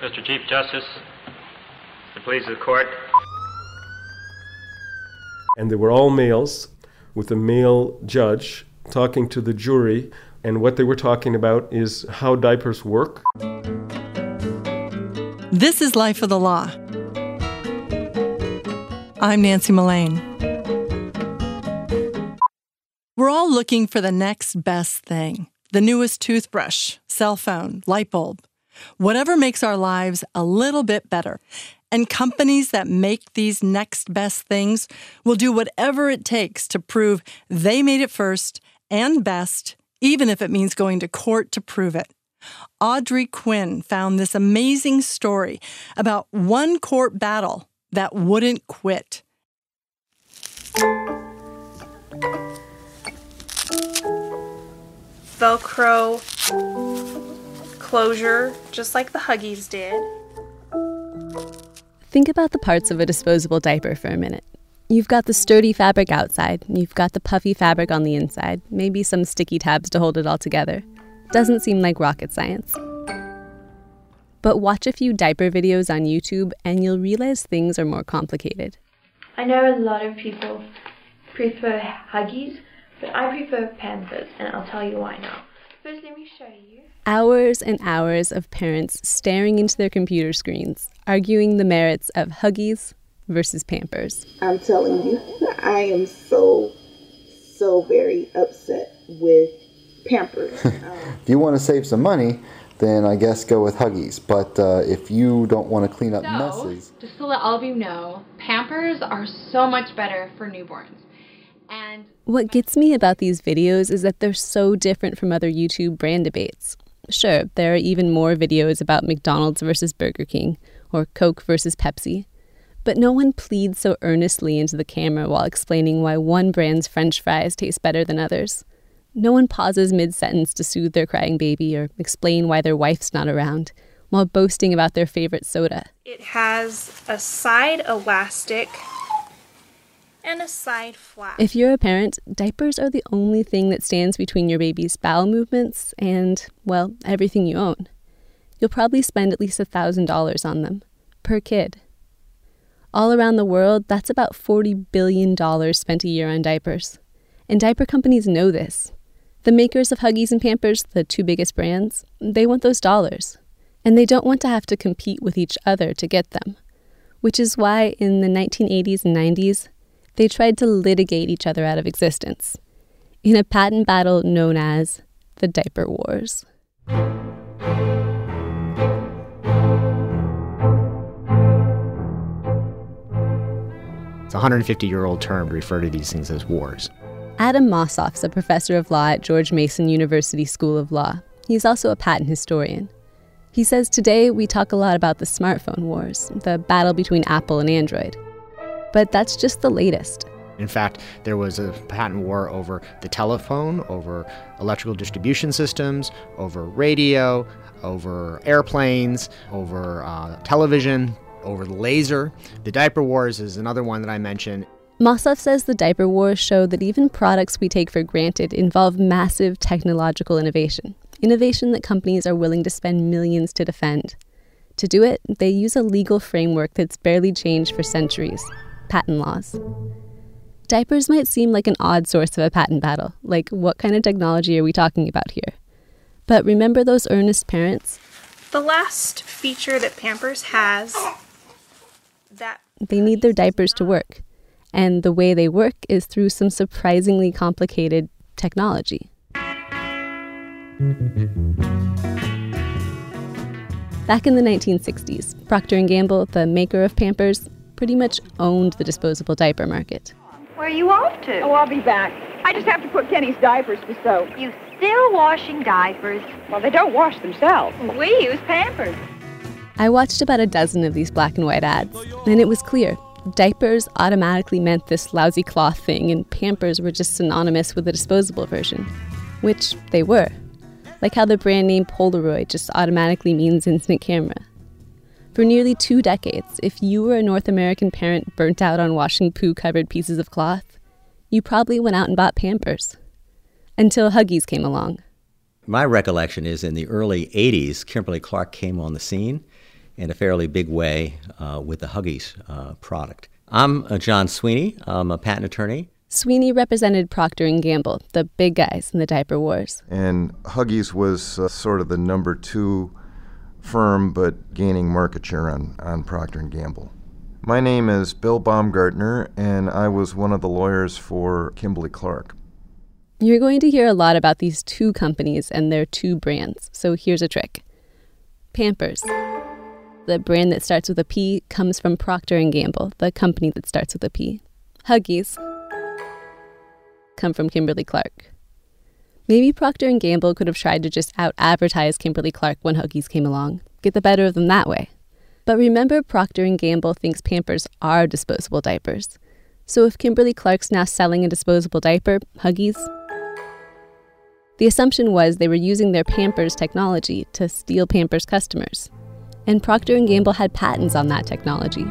Mr. Chief Justice, the pleas of the court. And they were all males, with a male judge talking to the jury, and what they were talking about is how diapers work. This is Life of the Law. I'm Nancy Mullane. We're all looking for the next best thing. The newest toothbrush, cell phone, light bulb. Whatever makes our lives a little bit better. And companies that make these next best things will do whatever it takes to prove they made it first and best, even if it means going to court to prove it. Audrey Quinn found this amazing story about one court battle that wouldn't quit. Velcro closure, just like the Huggies did. Think about the parts of a disposable diaper for a minute. You've got the sturdy fabric outside, you've got the puffy fabric on the inside, maybe some sticky tabs to hold it all together. Doesn't seem like rocket science. But watch a few diaper videos on YouTube and you'll realize things are more complicated. I know a lot of people prefer Huggies, but I prefer Pampers, and I'll tell you why now. First, let me show you. Hours and hours of parents staring into their computer screens, arguing the merits of Huggies versus Pampers. I'm telling you, I am so very upset with Pampers. If you want to save some money, then I guess go with Huggies. But if you don't want to clean up messes... Just to let all of you know, Pampers are so much better for newborns. And what gets me about these videos is that they're so different from other YouTube brand debates. Sure, there are even more videos about McDonald's versus Burger King, or Coke versus Pepsi. But no one pleads so earnestly into the camera while explaining why one brand's French fries taste better than others. No one pauses mid-sentence to soothe their crying baby or explain why their wife's not around, while boasting about their favorite soda. It has a side elastic and a side flap. If you're a parent, diapers are the only thing that stands between your baby's bowel movements and, well, everything you own. You'll probably spend at least $1,000 on them, per kid. All around the world, that's about $40 billion spent a year on diapers. And diaper companies know this. The makers of Huggies and Pampers, the two biggest brands, they want those dollars. And they don't want to have to compete with each other to get them. Which is why in the 1980s and 90s, they tried to litigate each other out of existence in a patent battle known as the Diaper Wars. It's a 150-year-old term to refer to these things as wars. Adam Mossoff's a professor of law at George Mason University School of Law. He's also a patent historian. He says today we talk a lot about the smartphone wars, the battle between Apple and Android. But that's just the latest. In fact, there was a patent war over the telephone, over electrical distribution systems, over radio, over airplanes, over television, over laser. The diaper wars is another one that I mentioned. Mossoff says the diaper wars show that even products we take for granted involve massive technological innovation that companies are willing to spend millions to defend. To do it, they use a legal framework that's barely changed for centuries. Patent laws. Diapers might seem like an odd source of a patent battle, like what kind of technology are we talking about here? But remember those earnest parents? The last feature that Pampers has that they need their diapers to work. And the way they work is through some surprisingly complicated technology. Back in the 1960s, Procter & Gamble, the maker of Pampers, pretty much owned the disposable diaper market. Where are you off to? Oh, I'll be back. I just have to put Kenny's diapers to soak. You still washing diapers? Well, they don't wash themselves. We use Pampers. I watched about a dozen of these black and white ads, and it was clear. Diapers automatically meant this lousy cloth thing, and Pampers were just synonymous with the disposable version. Which they were. Like how the brand name Polaroid just automatically means instant camera. For nearly 2 decades, if you were a North American parent burnt out on washing poo-covered pieces of cloth, you probably went out and bought Pampers. Until Huggies came along. My recollection is in the early 80s, Kimberly-Clark came on the scene, in a fairly big way with the Huggies product. I'm John Sweeney. I'm a patent attorney. Sweeney represented Procter & Gamble, the big guys in the diaper wars. And Huggies was sort of the number 2 firm, but gaining market share on Procter & Gamble. My name is Bill Baumgartner, and I was one of the lawyers for Kimberly-Clark. You're going to hear a lot about these 2 companies and their 2 brands, so here's a trick. Pampers. The brand that starts with a P comes from Procter & Gamble, the company that starts with a P. Huggies come from Kimberly-Clark. Maybe Procter & Gamble could have tried to just out-advertise Kimberly-Clark when Huggies came along, get the better of them that way. But remember, Procter & Gamble thinks Pampers are disposable diapers. So if Kimberly-Clark's now selling a disposable diaper, Huggies? The assumption was they were using their Pampers technology to steal Pampers customers. And Procter & Gamble had patents on that technology.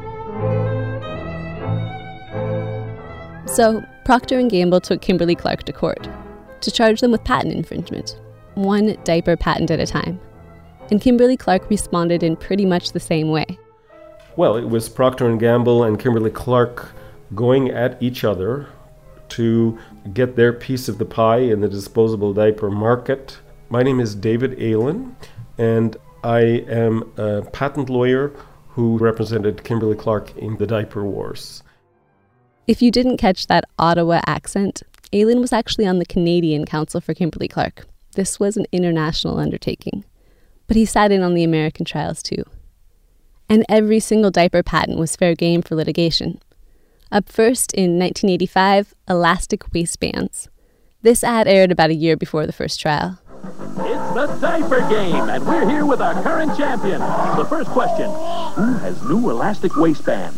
So Procter & Gamble took Kimberly-Clark to court to charge them with patent infringement, 1 diaper patent at a time. And Kimberly-Clark responded in pretty much the same way. Well, it was Procter & Gamble and Kimberly-Clark going at each other to get their piece of the pie in the disposable diaper market. My name is David Aylen, and I am a patent lawyer who represented Kimberly-Clark in the diaper wars. If you didn't catch that Ottawa accent, Aylen was actually on the Canadian Counsel for Kimberly-Clark. This was an international undertaking. But he sat in on the American trials too. And every single diaper patent was fair game for litigation. Up first, in 1985, elastic waistbands. This ad aired about a year before the first trial. It's the diaper game, and we're here with our current champion. The first question, who has new elastic waistbands?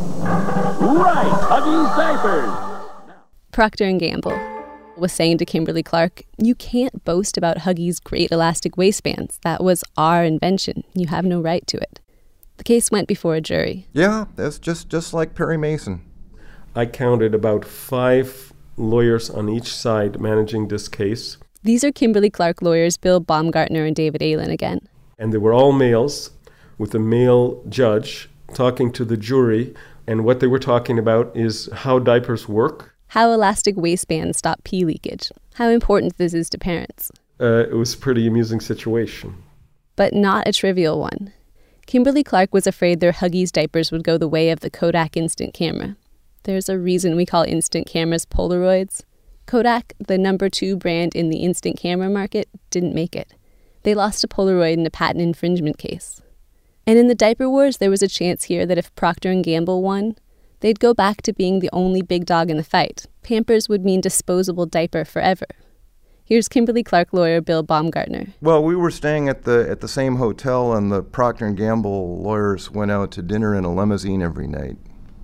Right, Huggies diapers. Procter & Gamble was saying to Kimberly-Clark, you can't boast about Huggies' great elastic waistbands. That was our invention. You have no right to it. The case went before a jury. Yeah, that's just like Perry Mason. I counted about 5 lawyers on each side managing this case. These are Kimberly-Clark lawyers Bill Baumgartner and David Aylen again. And they were all males, with a male judge talking to the jury. And what they were talking about is how diapers work. How elastic waistbands stop pee leakage. How important this is to parents. It was a pretty amusing situation. But not a trivial one. Kimberly-Clark was afraid their Huggies diapers would go the way of the Kodak instant camera. There's a reason we call instant cameras Polaroids. Kodak, the number 2 brand in the instant camera market, didn't make it. They lost to Polaroid in a patent infringement case. And in the diaper wars, there was a chance here that if Procter & Gamble won, they'd go back to being the only big dog in the fight. Pampers would mean disposable diaper forever. Here's Kimberly-Clark lawyer Bill Baumgartner. Well, we were staying at the same hotel, and the Procter & Gamble lawyers went out to dinner in a limousine every night.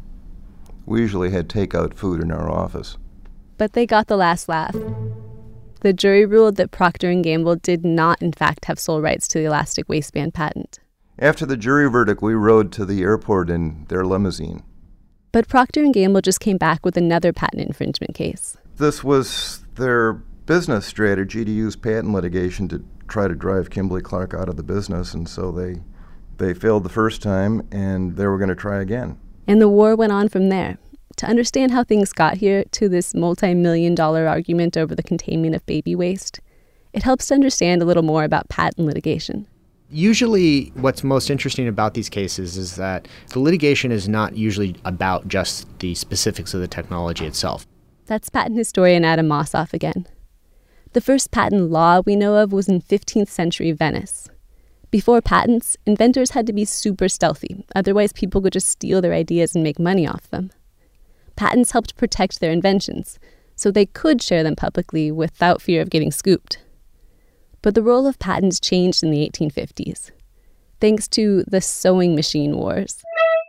We usually had takeout food in our office. But they got the last laugh. The jury ruled that Procter & Gamble did not, in fact, have sole rights to the elastic waistband patent. After the jury verdict, we rode to the airport in their limousine. But Procter & Gamble just came back with another patent infringement case. This was their business strategy to use patent litigation to try to drive Kimberly-Clark out of the business, and so they failed the first time, and they were going to try again. And the war went on from there. To understand how things got here to this multi-million-dollar argument over the containment of baby waste, it helps to understand a little more about patent litigation. Usually what's most interesting about these cases is that the litigation is not usually about just the specifics of the technology itself. That's patent historian Adam Mossoff again. The first patent law we know of was in 15th century Venice. Before patents, inventors had to be super stealthy, otherwise people could just steal their ideas and make money off them. Patents helped protect their inventions, so they could share them publicly without fear of getting scooped. But the role of patents changed in the 1850s, thanks to the sewing machine wars.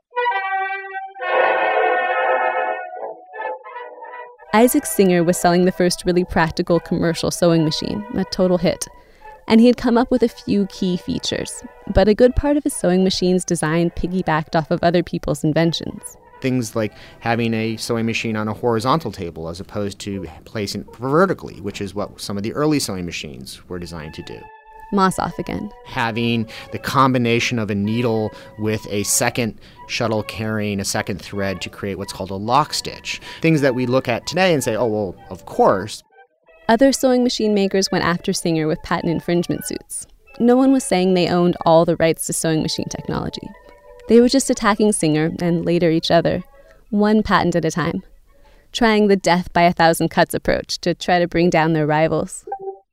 Isaac Singer was selling the first really practical commercial sewing machine, a total hit. And he had come up with a few key features, but a good part of his sewing machine's design piggybacked off of other people's inventions. Things like having a sewing machine on a horizontal table as opposed to placing it vertically, which is what some of the early sewing machines were designed to do. Mossoff again. Having the combination of a needle with a second shuttle carrying a second thread to create what's called a lock stitch. Things that we look at today and say, oh, well, of course. Other sewing machine makers went after Singer with patent infringement suits. No one was saying they owned all the rights to sewing machine technology. They were just attacking Singer, and later each other, one patent at a time, trying the death by 1,000 cuts approach to try to bring down their rivals.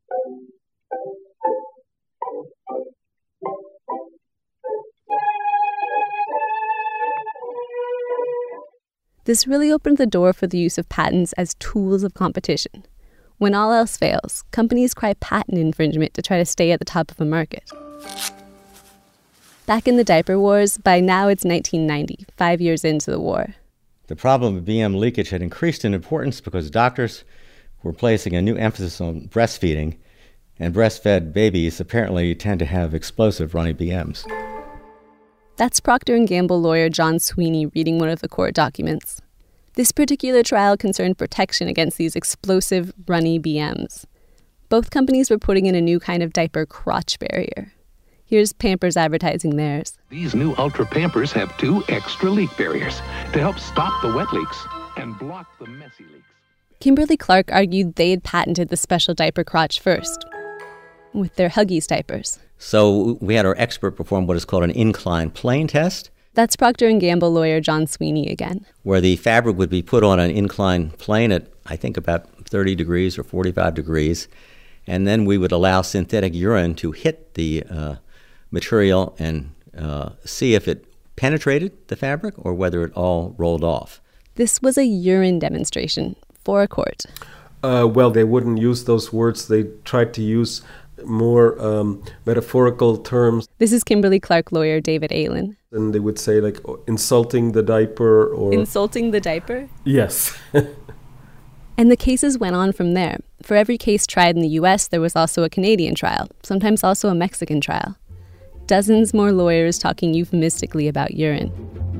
This really opened the door for the use of patents as tools of competition. When all else fails, companies cry patent infringement to try to stay at the top of a market. Back in the diaper wars, by now it's 1990, 5 years into the war. The problem of BM leakage had increased in importance because doctors were placing a new emphasis on breastfeeding, and breastfed babies apparently tend to have explosive runny BMs. That's Procter & Gamble lawyer John Sweeney reading one of the court documents. This particular trial concerned protection against these explosive, runny BMs. Both companies were putting in a new kind of diaper crotch barrier. Here's Pampers advertising theirs. These new Ultra Pampers have 2 extra leak barriers to help stop the wet leaks and block the messy leaks. Kimberly-Clark argued they had patented the special diaper crotch first, with their Huggies diapers. So we had our expert perform what is called an inclined plane test. That's Procter & Gamble lawyer John Sweeney again. Where the fabric would be put on an inclined plane at, I think, about 30 degrees or 45 degrees. And then we would allow synthetic urine to hit the material and see if it penetrated the fabric or whether it all rolled off. This was a urine demonstration for a court. Well, they wouldn't use those words. They tried to use more metaphorical terms. This is Kimberly-Clark lawyer David Aylen. And they would say, like, insulting the diaper or... Insulting the diaper? Yes. And the cases went on from there. For every case tried in the U.S., there was also a Canadian trial, sometimes also a Mexican trial. Dozens more lawyers talking euphemistically about urine.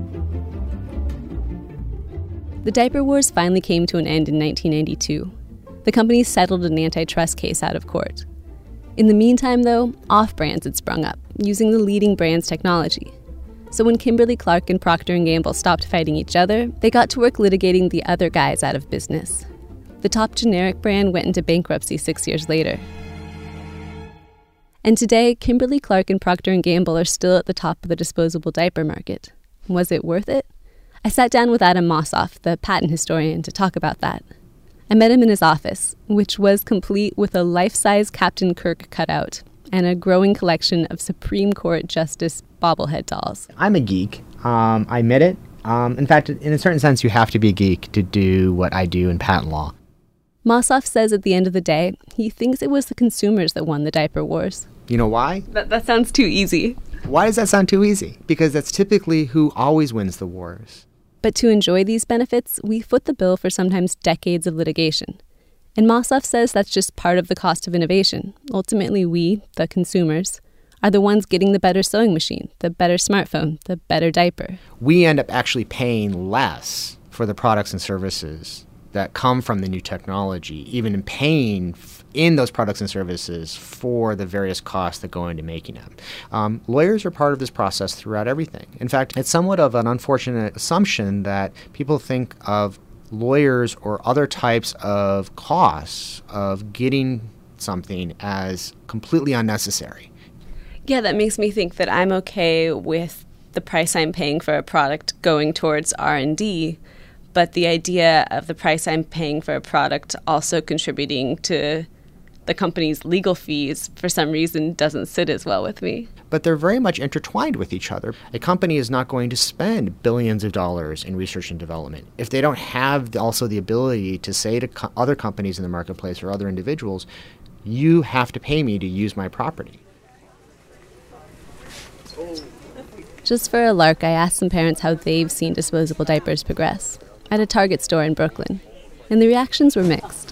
The diaper wars finally came to an end in 1992. The companies settled an antitrust case out of court. In the meantime, though, off-brands had sprung up, using the leading brand's technology. So when Kimberly-Clark and Procter & Gamble stopped fighting each other, they got to work litigating the other guys out of business. The top generic brand went into bankruptcy 6 years later. And today, Kimberly-Clark and Procter & Gamble are still at the top of the disposable diaper market. Was it worth it? I sat down with Adam Mossoff, the patent historian, to talk about that. I met him in his office, which was complete with a life-size Captain Kirk cutout and a growing collection of Supreme Court Justice bobblehead dolls. I'm a geek. I admit it. In fact, in a certain sense, you have to be a geek to do what I do in patent law. Mossoff says at the end of the day, he thinks it was the consumers that won the diaper wars. You know why? That sounds too easy. Why does that sound too easy? Because that's typically who always wins the wars. But to enjoy these benefits, we foot the bill for sometimes decades of litigation. And Mossoff says that's just part of the cost of innovation. Ultimately, we, the consumers, are the ones getting the better sewing machine, the better smartphone, the better diaper. We end up actually paying less for the products and services that come from the new technology, even in paying in those products and services for the various costs that go into making them. Lawyers are part of this process throughout everything. In fact, it's somewhat of an unfortunate assumption that people think of lawyers or other types of costs of getting something as completely unnecessary. Yeah, that makes me think that I'm okay with the price I'm paying for a product going towards R&D, but the idea of the price I'm paying for a product also contributing to the company's legal fees for some reason doesn't sit as well with me. But they're very much intertwined with each other. A company is not going to spend billions of dollars in research and development if they don't have also the ability to say to other companies in the marketplace or other individuals, you have to pay me to use my property. Just for a lark, I asked some parents how they've seen disposable diapers progress at a Target store in Brooklyn, and the reactions were mixed.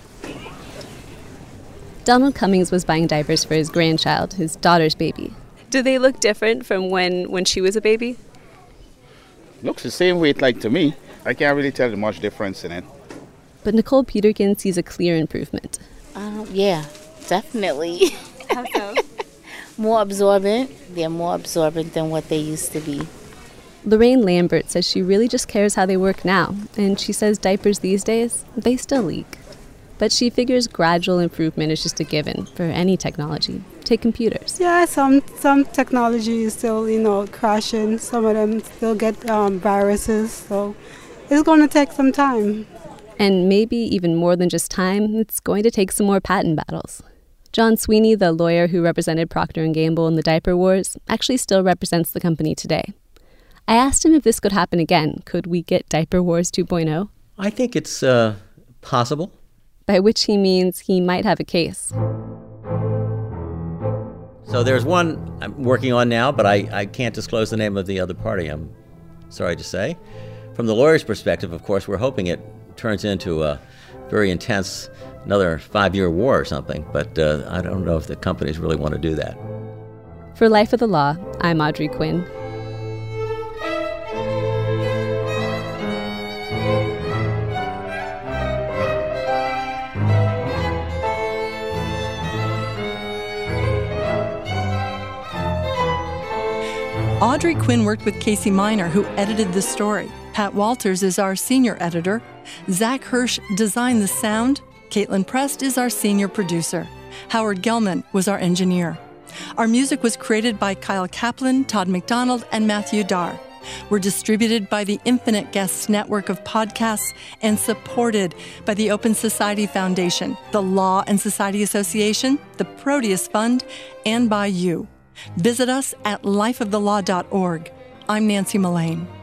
Donald Cummings was buying diapers for his grandchild, his daughter's baby. Do they look different from when she was a baby? Looks the same weight like to me. I can't really tell much difference in it. But Nicole Peterkin sees a clear improvement. Yeah, definitely. How so? more absorbent. They're more absorbent than what they used to be. Lorraine Lambert says she really just cares how they work now, and she says diapers these days, they still leak. But she figures gradual improvement is just a given for any technology. Take computers. Yeah, some technology is still, crashing. Some of them still get viruses, so it's going to take some time. And maybe even more than just time, it's going to take some more patent battles. John Sweeney, the lawyer who represented Procter & Gamble in the diaper wars, actually still represents the company today. I asked him if this could happen again. Could we get Diaper Wars 2.0? I think it's possible. By which he means he might have a case. So there's one I'm working on now, but I can't disclose the name of the other party, I'm sorry to say. From the lawyer's perspective, of course, we're hoping it turns into a very intense, another 5-year war or something, but I don't know if the companies really want to do that. For Life of the Law, I'm Audrey Quinn. Audrey Quinn worked with Casey Miner, who edited the story. Pat Walters is our senior editor. Zach Hirsch designed the sound. Caitlin Prest is our senior producer. Howard Gelman was our engineer. Our music was created by Kyle Kaplan, Todd McDonald, and Matthew Darr. We're distributed by the Infinite Guests network of podcasts and supported by the Open Society Foundation, the Law and Society Association, the Proteus Fund, and by you. Visit us at lifeofthelaw.org. I'm Nancy Mullane.